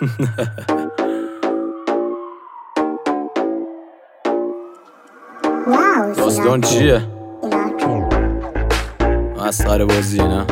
داستان چیه؟ مسخره بازیه نه؟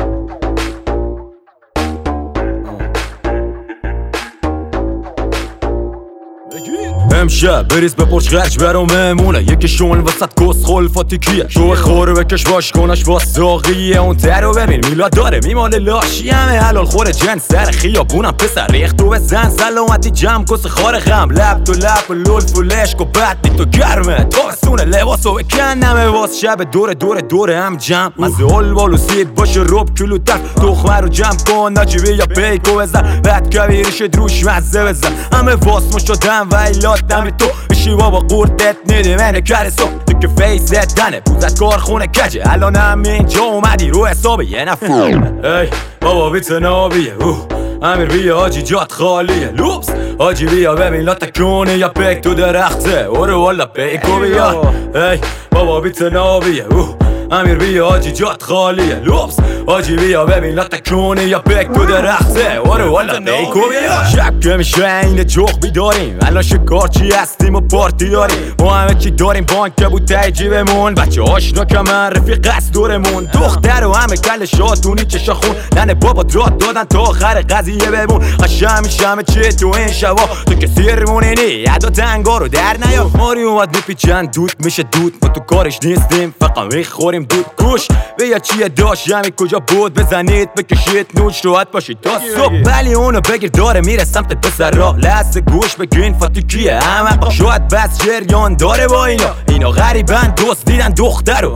امشب بریز به پرچ خرج برام مهمونه یکی شون وسط کس خلفاتی کیه شو خوره بکش باش کنش واساقیه اون ترو ببین میلاد داره میماله لاشی همه حلال خوره جنس سر خیابونم پسر ریختو بزن سلامتی جمع کس خارقم لب تو لب لولف و لشک و بدی تو گرمه تابستونه لباسو بکن نمه واس شب دوره هم جمع مزه الوالو سیب باشه روب کلو تف تخمه رو جمع کن ناجیبی یا پیکو بزن بد کبیرش دروش مزه بزن همه واس مشدم و ایلات نمی تو بشی بابا قورتت نیدی منه کرسو تو که فیست دنه پوزت کارخونه کجه الان هم اینجا اومدی رو حساب یه نفر ای بابا بیت نابیه امیر بیا آجی جات خالیه لوپس آجی بیا ببین لا تکونه یا پیک تو درخته اوره والا پیکو بیا ای بابا بیت نابیه امیر بیا آجی جات خالیه لوپس آجی بیا ببین لا تکونه یا پیک تو درخته اوره والا پیکو بیا شب که میشه این جوخ بیداریم الان شکارچی هستیم و پارتی داریم ما همه چی داریم بانک بود تای جیبمون بچه آشنا کمن رفیق است دورمون دختر و همه کل شاتونی چشا خون ننه بابا درات دادن تا آخر قضیه بمون قشم میشم چه تو این شبا تو که سیرمونی نی عدا تنگا رو در نیا ماری اومد میپیچن دود میشه دود ما تو کارش نیستیم فقط میخوریم دود گوش بیا چیه داشت همی کجا بود بزنید بکشید نوش راحت باشید تا صبح ولی اونو بگیر داره میره سمت پسر را لحظه گوش بگین فاتی کیه همه شاید بس جریان داره با اینا غریبن دوست دیدن دخترو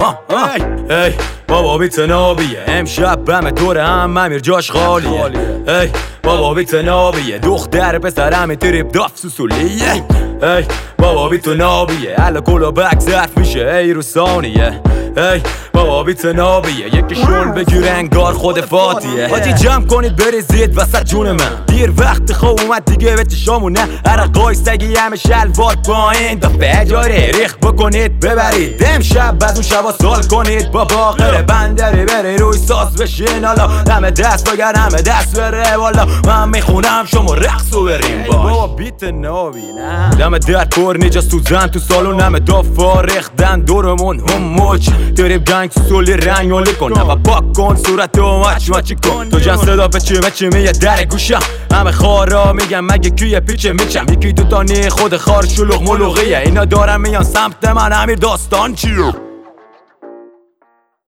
ای بابا بیت نابیه امشب همه دور هم امیر جاش خالیه ای بابا بیت نابیه دختر پسر همه تریب داف سوسولیه ای بابا بیت نابیه الا کلا بک ظرف میشه ای رو ثانیه ای بابا بیت نابیه یکیشون بگیر انگار خود فاتیه حاجی جمع کنید بریزید وسط جون من دیر وقت خواب اومد دیگه به چشامونه عرقای سگی همه شلوار پایین دفعه جاره ریخ بکنید ببرید امشب از اون شبا سال کنید با باقر بندری بری روی ساز بشین حالا دم دست بگر همه دست بره والا من میخونم شما رقصو بریم باش بابا بیت نابی نه دم در پر نیجاز تو زن تو سالون همه دافا ریختن دورمون هم موچ داریم گنگ سولی رنگ و لیکن نفا پاک کن صورت و مچی کن تو جن صدا پچی میه در گوشم همه خارا میگم مگه کیه پیچه میچم یکی دوتانی خود خار شلوغ ملوغیه اینا دارم میان سمت من امیر داستان چیو